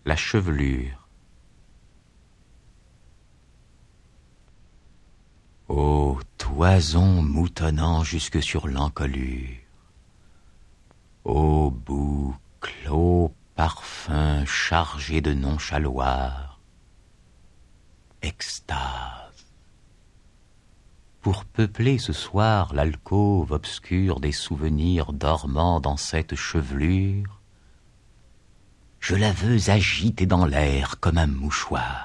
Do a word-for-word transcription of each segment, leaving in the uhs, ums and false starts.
La chevelure. Ô toison moutonnant jusque sur l'encolure, ô boucle, ô parfum chargé de nonchaloir, extase. Pour peupler ce soir l'alcôve obscure des souvenirs dormant dans cette chevelure, je la veux agiter dans l'air comme un mouchoir.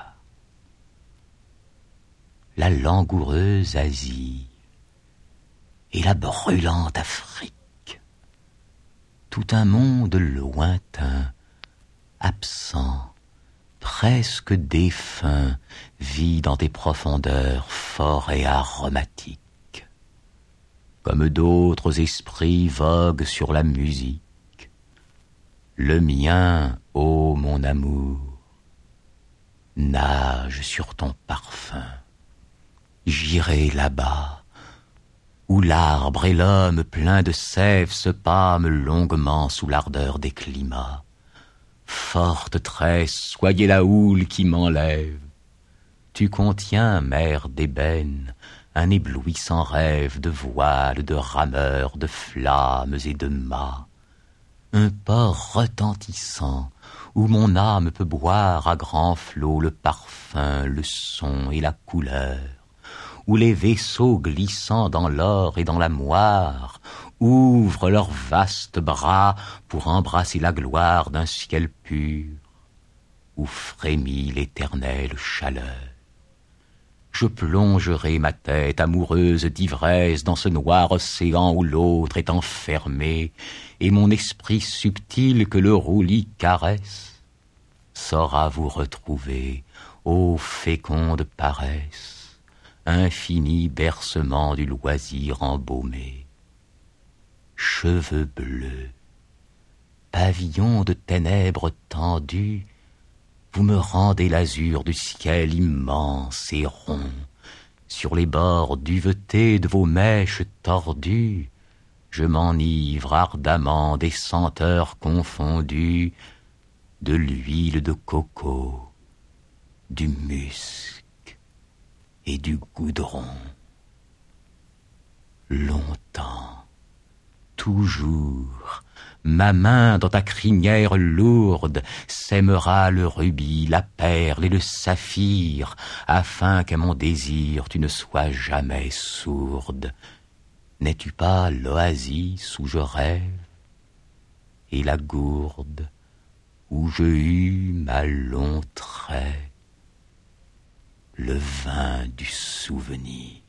La langoureuse Asie et la brûlante Afrique, tout un monde lointain, absent, presque défunt, vit dans tes profondeurs fort et aromatiques. Comme d'autres esprits voguent sur la musique, le mien, ô mon amour, nage sur ton parfum. J'irai là-bas, où l'arbre et l'homme plein de sève se pâment longuement sous l'ardeur des climats. Forte tresse, soyez la houle qui m'enlève. Tu contiens, mer d'ébène, un éblouissant rêve de voiles, de rameurs, de flammes et de mâts. Un port retentissant, où mon âme peut boire à grands flots le parfum, le son et la couleur, où les vaisseaux glissant dans l'or et dans la moire ouvrent leurs vastes bras pour embrasser la gloire d'un ciel pur, où frémit l'éternelle chaleur. Je plongerai ma tête amoureuse d'ivresse dans ce noir océan où l'autre est enfermé, et mon esprit subtil que le roulis caresse saura vous retrouver, ô féconde paresse, infini bercement du loisir embaumé. Cheveux bleus, pavillon de ténèbres tendues, vous me rendez l'azur du ciel immense et rond. Sur les bords duvetés de vos mèches tordues, je m'enivre ardemment des senteurs confondues de l'huile de coco, du musc et du goudron. Longtemps, toujours, ma main dans ta crinière lourde sèmera le rubis, la perle et le saphir, afin qu'à mon désir tu ne sois jamais sourde. N'es-tu pas l'oasis où je rêve, et la gourde où je eus ma long trait, le vin du souvenir?